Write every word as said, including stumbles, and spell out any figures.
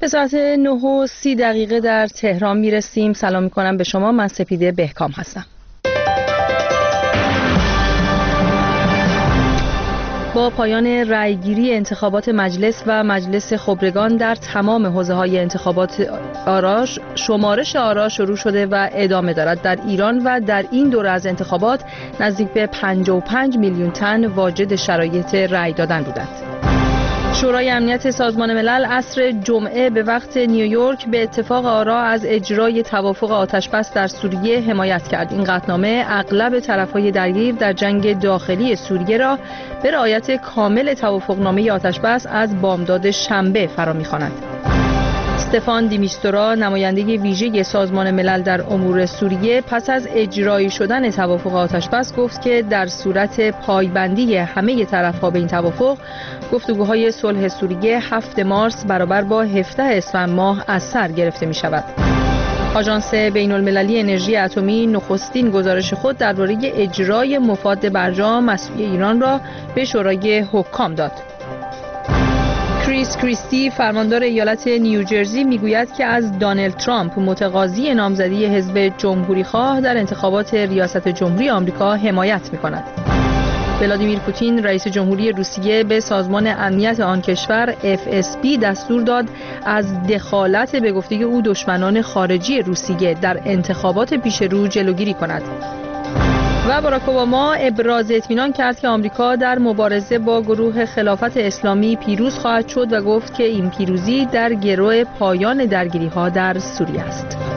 به ساعت نه و سی دقیقه در تهران میرسیم. سلام میکنم به شما، من سپیده بهکام هستم. با پایان رأیگیری انتخابات مجلس و مجلس خبرگان در تمام حوزه‌های انتخابات آرا، شمارش آرا شروع شده و ادامه دارد. در ایران و در این دوره از انتخابات نزدیک به پنجاه و پنج میلیون تن واجد شرایط رأی دادن بودند. شورای امنیت سازمان ملل عصر جمعه به وقت نیویورک به اتفاق آرا از اجرای توافق آتش‌بس در سوریه حمایت کرد. این قطعنامه اغلب طرف‌های درگیر در جنگ داخلی سوریه را به رعایت کامل توافقنامه آتش‌بس از بامداد شنبه فرا می‌خواند. استفان دی میستورا، نماینده ویژه سازمان ملل در امور سوریه، پس از اجرایی شدن توافق آتش‌بس گفت که در صورت پایبندی همه طرف‌ها به این توافق، گفتگوهای صلح سوریه هفتم مارس برابر با هفدهم اسفند ماه از سر گرفته می‌شود. آژانس بین‌المللی انرژی اتمی نخستین گزارش خود درباره اجرای مفاد برجام مسئولی ایران را به شورای حکام داد. کریس کریستی، فرماندار ایالت نیوجرسی، میگوید که از دونالد ترامپ، متقاضی نامزدی حزب جمهوری‌خواه در انتخابات ریاست جمهوری آمریکا، حمایت می‌کند. ولادیمیر پوتین، رئیس جمهوری روسیه، به سازمان امنیت آن کشور اف اس بی دستور داد از دخالت به گفته او دشمنان خارجی روسیه در انتخابات پیش رو جلوگیری کند. و باراک اوباما ابراز اطمینان کرد که آمریکا در مبارزه با گروه خلافت اسلامی پیروز خواهد شد و گفت که این پیروزی در گرو پایان درگیری‌ها در سوریه است.